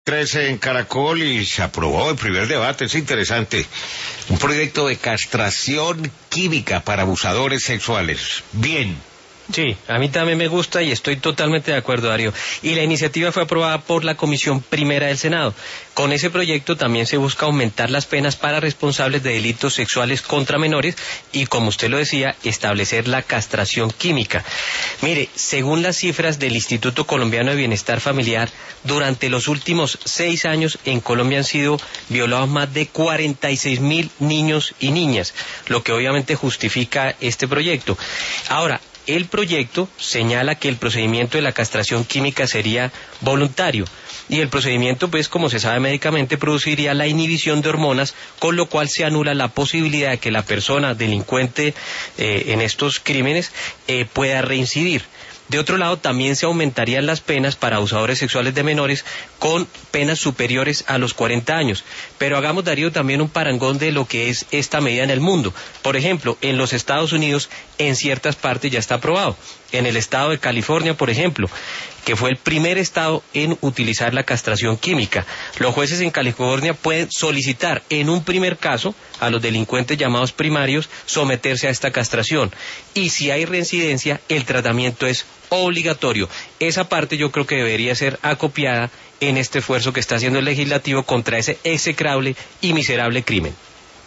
13 en Caracol y se aprobó el primer debate, es interesante. Un proyecto de castración química para abusadores sexuales. Bien. Sí, a mí también me gusta y estoy totalmente de acuerdo, Darío. Y la iniciativa fue aprobada por la Comisión Primera del Senado. Con ese proyecto también se busca aumentar las penas para responsables de delitos sexuales contra menores y, como usted lo decía, establecer la castración química. Mire, según las cifras del Instituto Colombiano de Bienestar Familiar, durante los últimos 6 años en Colombia han sido violados más de 46.000 niños y niñas, lo que obviamente justifica este proyecto. Ahora, el proyecto señala que el procedimiento de la castración química sería voluntario y el procedimiento, pues como se sabe médicamente, produciría la inhibición de hormonas, con lo cual se anula la posibilidad de que la persona delincuente en estos crímenes pueda reincidir. De otro lado, también se aumentarían las penas para abusadores sexuales de menores con penas superiores a los 40 años. Pero hagamos, Darío, también un parangón de lo que es esta medida en el mundo. Por ejemplo, en los Estados Unidos, en ciertas partes ya está aprobado. En el estado de California, por ejemplo, que fue el primer estado en utilizar la castración química. Los jueces en California pueden solicitar en un primer caso a los delincuentes llamados primarios someterse a esta castración. Y si hay reincidencia, el tratamiento es obligatorio. Esa parte yo creo que debería ser acopiada en este esfuerzo que está haciendo el legislativo contra ese execrable y miserable crimen.